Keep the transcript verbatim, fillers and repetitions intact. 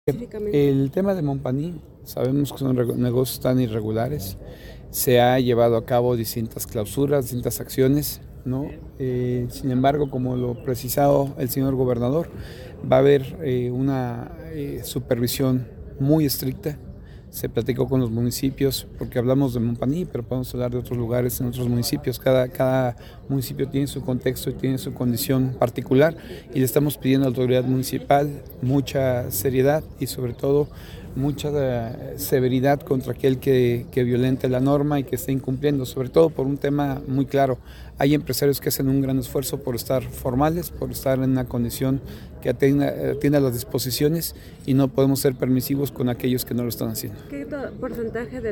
específicamente? El tema de Montpaní, sabemos que son negocios tan irregulares, se ha llevado a cabo distintas clausuras, distintas acciones, ¿no? Eh, sin embargo, como lo precisado el señor gobernador, va a haber eh, una eh, supervisión muy estricta. Se platicó con los municipios, porque hablamos de Montpaní, pero podemos hablar de otros lugares en otros municipios. Cada, cada municipio tiene su contexto y tiene su condición particular, y le estamos pidiendo a la autoridad municipal mucha seriedad y sobre todo mucha uh, severidad contra aquel que, que violente la norma y que esté incumpliendo, sobre todo por un tema muy claro. Hay empresarios que hacen un gran esfuerzo por estar formales, por estar en una condición que atienda, atienda las disposiciones, y no podemos ser permisivos con aquellos que no lo están haciendo. ¿Qué porcentaje de